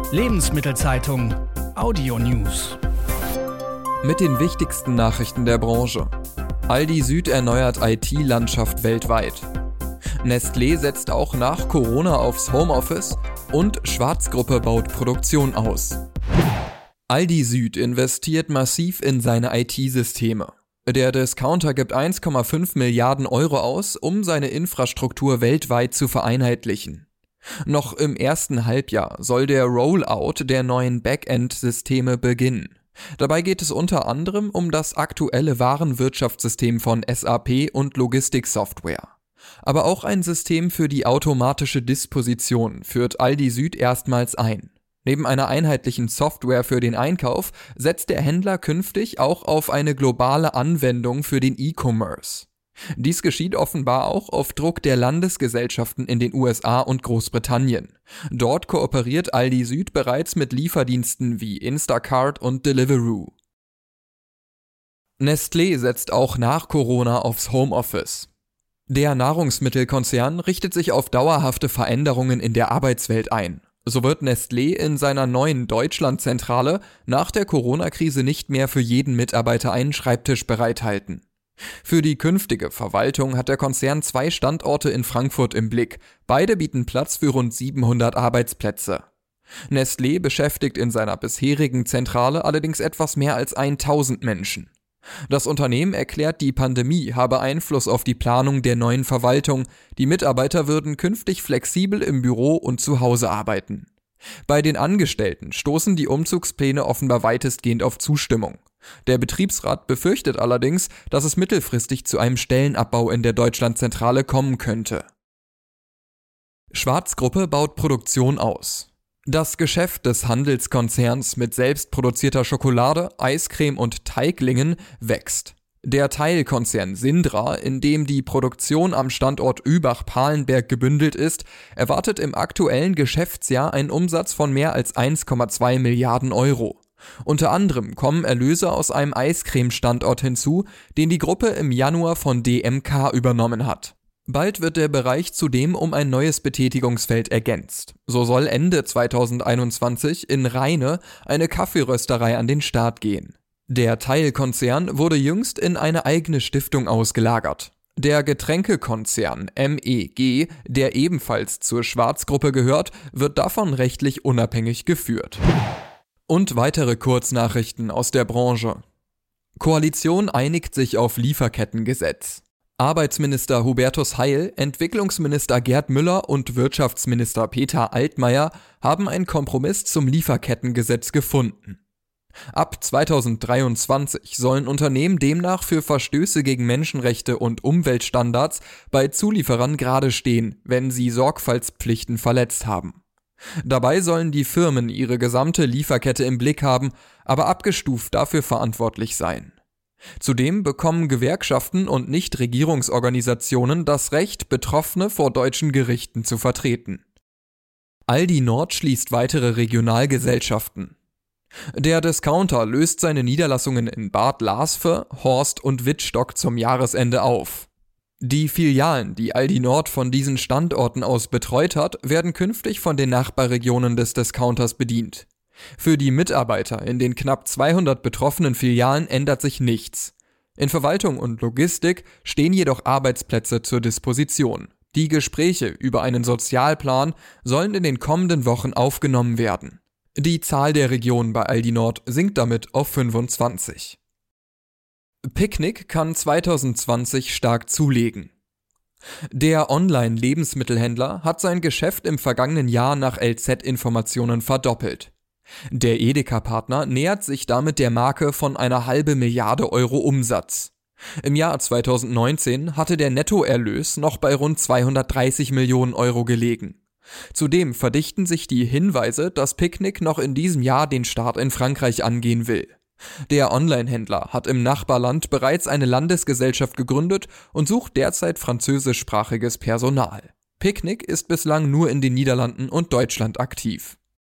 Lebensmittelzeitung Audio News. Mit den wichtigsten Nachrichten der Branche. Aldi Süd erneuert IT-Landschaft weltweit. Nestlé setzt auch nach Corona aufs Homeoffice und Schwarz-Gruppe baut Produktion aus. Aldi Süd investiert massiv in seine IT-Systeme. Der Discounter gibt 1,5 Milliarden Euro aus, um seine Infrastruktur weltweit zu vereinheitlichen. Noch im ersten Halbjahr soll der Rollout der neuen Backend-Systeme beginnen. Dabei geht es unter anderem um das aktuelle Warenwirtschaftssystem von SAP und Logistiksoftware. Aber auch ein System für die automatische Disposition führt Aldi Süd erstmals ein. Neben einer einheitlichen Software für den Einkauf setzt der Händler künftig auch auf eine globale Anwendung für den E-Commerce. Dies geschieht offenbar auch auf Druck der Landesgesellschaften in den USA und Großbritannien. Dort kooperiert Aldi Süd bereits mit Lieferdiensten wie Instacart und Deliveroo. Nestlé setzt auch nach Corona aufs Homeoffice. Der Nahrungsmittelkonzern richtet sich auf dauerhafte Veränderungen in der Arbeitswelt ein. So wird Nestlé in seiner neuen Deutschlandzentrale nach der Corona-Krise nicht mehr für jeden Mitarbeiter einen Schreibtisch bereithalten. Für die künftige Verwaltung hat der Konzern 2 Standorte in Frankfurt im Blick. Beide bieten Platz für rund 700 Arbeitsplätze. Nestlé beschäftigt in seiner bisherigen Zentrale allerdings etwas mehr als 1000 Menschen. Das Unternehmen erklärt, die Pandemie habe Einfluss auf die Planung der neuen Verwaltung. Die Mitarbeiter würden künftig flexibel im Büro und zu Hause arbeiten. Bei den Angestellten stoßen die Umzugspläne offenbar weitestgehend auf Zustimmung. Der Betriebsrat befürchtet allerdings, dass es mittelfristig zu einem Stellenabbau in der Deutschlandzentrale kommen könnte. Schwarz-Gruppe baut Produktion aus. Das Geschäft des Handelskonzerns mit selbstproduzierter Schokolade, Eiscreme und Teiglingen wächst. Der Teilkonzern Sindra, in dem die Produktion am Standort Übach-Palenberg gebündelt ist, erwartet im aktuellen Geschäftsjahr einen Umsatz von mehr als 1,2 Milliarden Euro. Unter anderem kommen Erlöse aus einem Eiscreme-Standort hinzu, den die Gruppe im Januar von DMK übernommen hat. Bald wird der Bereich zudem um ein neues Betätigungsfeld ergänzt. So soll Ende 2021 in Rheine eine Kaffeerösterei an den Start gehen. Der Teilkonzern wurde jüngst in eine eigene Stiftung ausgelagert. Der Getränkekonzern MEG, der ebenfalls zur Schwarz-Gruppe gehört, wird davon rechtlich unabhängig geführt. Und weitere Kurznachrichten aus der Branche. Koalition einigt sich auf Lieferkettengesetz. Arbeitsminister Hubertus Heil, Entwicklungsminister Gerd Müller und Wirtschaftsminister Peter Altmaier haben einen Kompromiss zum Lieferkettengesetz gefunden. Ab 2023 sollen Unternehmen demnach für Verstöße gegen Menschenrechte und Umweltstandards bei Zulieferern gerade stehen, wenn sie Sorgfaltspflichten verletzt haben. Dabei sollen die Firmen ihre gesamte Lieferkette im Blick haben, aber abgestuft dafür verantwortlich sein. Zudem bekommen Gewerkschaften und Nichtregierungsorganisationen das Recht, Betroffene vor deutschen Gerichten zu vertreten. Aldi Nord schließt weitere Regionalgesellschaften. Der Discounter löst seine Niederlassungen in Bad Larsve, Horst und Wittstock zum Jahresende auf. Die Filialen, die Aldi Nord von diesen Standorten aus betreut hat, werden künftig von den Nachbarregionen des Discounters bedient. Für die Mitarbeiter in den knapp 200 betroffenen Filialen ändert sich nichts. In Verwaltung und Logistik stehen jedoch Arbeitsplätze zur Disposition. Die Gespräche über einen Sozialplan sollen in den kommenden Wochen aufgenommen werden. Die Zahl der Regionen bei Aldi Nord sinkt damit auf 25. Picknick kann 2020 stark zulegen. Der Online-Lebensmittelhändler hat sein Geschäft im vergangenen Jahr nach LZ-Informationen verdoppelt. Der Edeka-Partner nähert sich damit der Marke von einer halben Milliarde Euro Umsatz. Im Jahr 2019 hatte der Nettoerlös noch bei rund 230 Millionen Euro gelegen. Zudem verdichten sich die Hinweise, dass Picknick noch in diesem Jahr den Start in Frankreich angehen will. Der Online-Händler hat im Nachbarland bereits eine Landesgesellschaft gegründet und sucht derzeit französischsprachiges Personal. Picknick ist bislang nur in den Niederlanden und Deutschland aktiv.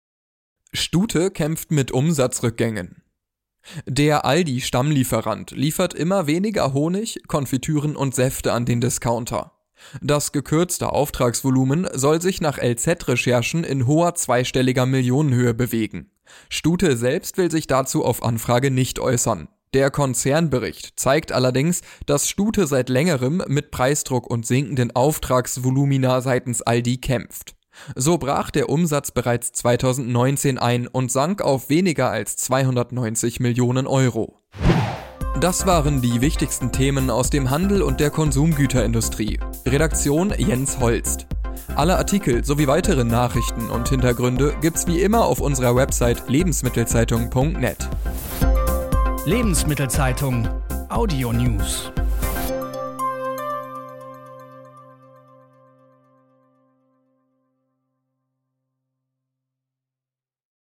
Stute kämpft mit Umsatzrückgängen. Der Aldi-Stammlieferant liefert immer weniger Honig, Konfitüren und Säfte an den Discounter. Das gekürzte Auftragsvolumen soll sich nach LZ-Recherchen in hoher zweistelliger Millionenhöhe bewegen. Stute selbst will sich dazu auf Anfrage nicht äußern. Der Konzernbericht zeigt allerdings, dass Stute seit längerem mit Preisdruck und sinkenden Auftragsvolumina seitens Aldi kämpft. So brach der Umsatz bereits 2019 ein und sank auf weniger als 290 Millionen Euro. Das waren die wichtigsten Themen aus dem Handel und der Konsumgüterindustrie. Redaktion Jens Holst. Alle Artikel sowie weitere Nachrichten und Hintergründe gibt's wie immer auf unserer Website lebensmittelzeitung.net. Lebensmittelzeitung Audio News.